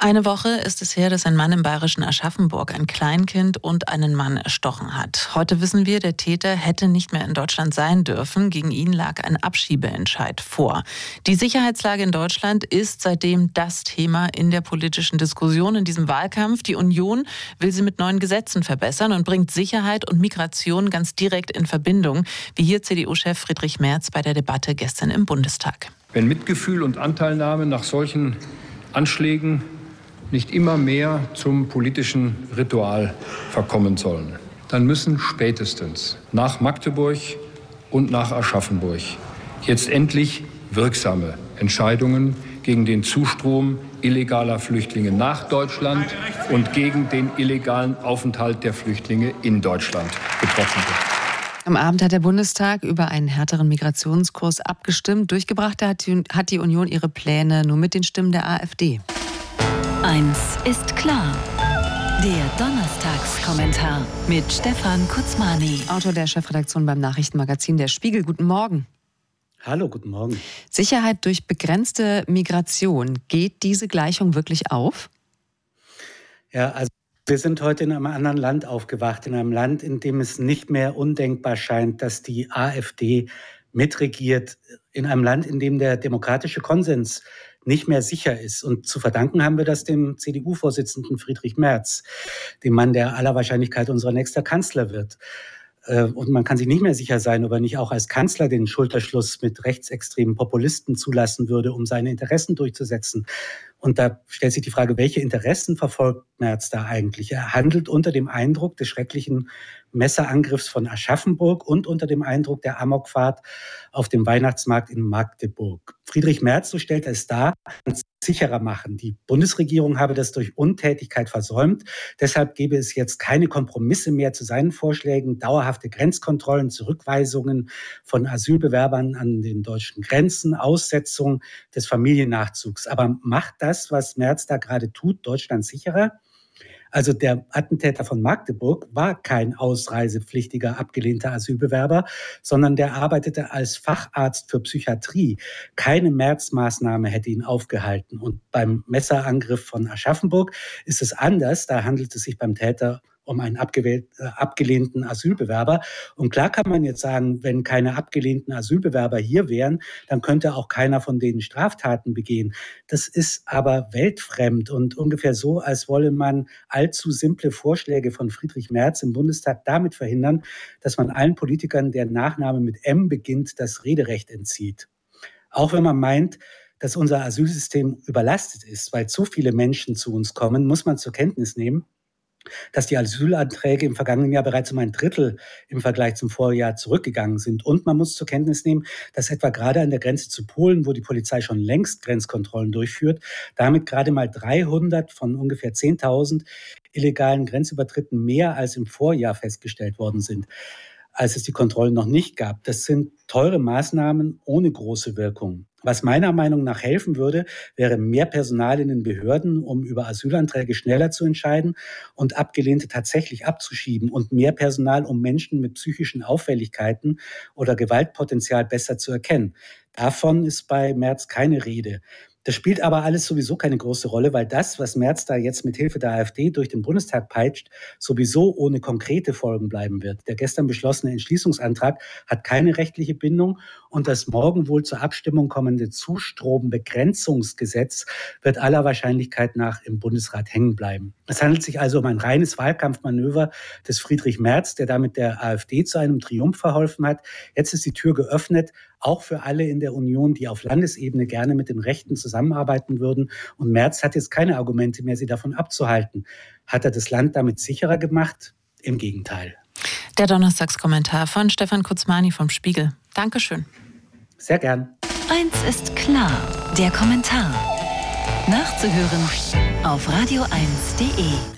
Eine Woche ist es her, dass ein Mann im bayerischen Aschaffenburg ein Kleinkind und einen Mann erstochen hat. Heute wissen wir, der Täter hätte nicht mehr in Deutschland sein dürfen. Gegen ihn lag ein Abschiebeentscheid vor. Die Sicherheitslage in Deutschland ist seitdem das Thema in der politischen Diskussion in diesem Wahlkampf. Die Union will sie mit neuen Gesetzen verbessern und bringt Sicherheit und Migration ganz direkt in Verbindung, wie hier CDU-Chef Friedrich Merz bei der Debatte gestern im Bundestag. Wenn Mitgefühl und Anteilnahme nach solchen Anschlägen nicht immer mehr zum politischen Ritual verkommen sollen, dann müssen spätestens nach Magdeburg und nach Aschaffenburg jetzt endlich wirksame Entscheidungen gegen den Zustrom illegaler Flüchtlinge nach Deutschland und gegen den illegalen Aufenthalt der Flüchtlinge in Deutschland getroffen werden. Am Abend hat der Bundestag über einen härteren Migrationskurs abgestimmt. Durchgebracht hat die Union ihre Pläne nur mit den Stimmen der AfD. Eins ist klar. Der Donnerstagskommentar mit Stefan Kutzmani. Autor der Chefredaktion beim Nachrichtenmagazin Der Spiegel. Guten Morgen. Hallo, guten Morgen. Sicherheit durch begrenzte Migration. Geht diese Gleichung wirklich auf? Ja, also wir sind heute in einem anderen Land aufgewacht. In einem Land, in dem es nicht mehr undenkbar scheint, dass die AfD mitregiert. In einem Land, in dem der demokratische Konsens nicht mehr sicher ist. Und zu verdanken haben wir das dem CDU-Vorsitzenden Friedrich Merz, dem Mann, der aller Wahrscheinlichkeit unser nächster Kanzler wird. Und man kann sich nicht mehr sicher sein, ob er nicht auch als Kanzler den Schulterschluss mit rechtsextremen Populisten zulassen würde, um seine Interessen durchzusetzen. Und da stellt sich die Frage, welche Interessen verfolgt Merz da eigentlich? Er handelt unter dem Eindruck des schrecklichen Messerangriffs von Aschaffenburg und unter dem Eindruck der Amokfahrt auf dem Weihnachtsmarkt in Magdeburg. Friedrich Merz, so stellt er es dar, kann es sicherer machen. Die Bundesregierung habe das durch Untätigkeit versäumt. Deshalb gebe es jetzt keine Kompromisse mehr zu seinen Vorschlägen, dauerhafte Grenzkontrollen, Zurückweisungen von Asylbewerbern an den deutschen Grenzen, Aussetzung des Familiennachzugs. Aber macht das, was Merz da gerade tut, Deutschland sicherer? Also der Attentäter von Magdeburg war kein ausreisepflichtiger, abgelehnter Asylbewerber, sondern der arbeitete als Facharzt für Psychiatrie. Keine Merz-Maßnahme hätte ihn aufgehalten. Und beim Messerangriff von Aschaffenburg ist es anders. Da handelt es sich beim Täter um einen abgelehnten Asylbewerber. Und klar kann man jetzt sagen, wenn keine abgelehnten Asylbewerber hier wären, dann könnte auch keiner von denen Straftaten begehen. Das ist aber weltfremd und ungefähr so, als wolle man allzu simple Vorschläge von Friedrich Merz im Bundestag damit verhindern, dass man allen Politikern, deren Nachname mit M beginnt, das Rederecht entzieht. Auch wenn man meint, dass unser Asylsystem überlastet ist, weil zu viele Menschen zu uns kommen, muss man zur Kenntnis nehmen, dass die Asylanträge im vergangenen Jahr bereits um ein Drittel im Vergleich zum Vorjahr zurückgegangen sind. Und man muss zur Kenntnis nehmen, dass etwa gerade an der Grenze zu Polen, wo die Polizei schon längst Grenzkontrollen durchführt, damit gerade mal 300 von ungefähr 10.000 illegalen Grenzübertritten mehr als im Vorjahr festgestellt worden sind, als es die Kontrollen noch nicht gab. Das sind teure Maßnahmen ohne große Wirkung. Was meiner Meinung nach helfen würde, wäre mehr Personal in den Behörden, um über Asylanträge schneller zu entscheiden und Abgelehnte tatsächlich abzuschieben und mehr Personal, um Menschen mit psychischen Auffälligkeiten oder Gewaltpotenzial besser zu erkennen. Davon ist bei Merz keine Rede. Das spielt aber alles sowieso keine große Rolle, weil das, was Merz da jetzt mit Hilfe der AfD durch den Bundestag peitscht, sowieso ohne konkrete Folgen bleiben wird. Der gestern beschlossene Entschließungsantrag hat keine rechtliche Bindung und das morgen wohl zur Abstimmung kommende Zustrombegrenzungsgesetz wird aller Wahrscheinlichkeit nach im Bundesrat hängen bleiben. Es handelt sich also um ein reines Wahlkampfmanöver des Friedrich Merz, der damit der AfD zu einem Triumph verholfen hat. Jetzt ist die Tür geöffnet, auch für alle in der Union, die auf Landesebene gerne mit den Rechten zusammenarbeiten würden. Und Merz hat jetzt keine Argumente mehr, sie davon abzuhalten. Hat er das Land damit sicherer gemacht? Im Gegenteil. Der Donnerstagskommentar von Stefan Kutzmani vom Spiegel. Dankeschön. Sehr gern. Eins ist klar, der Kommentar. Nachzuhören auf radio1.de.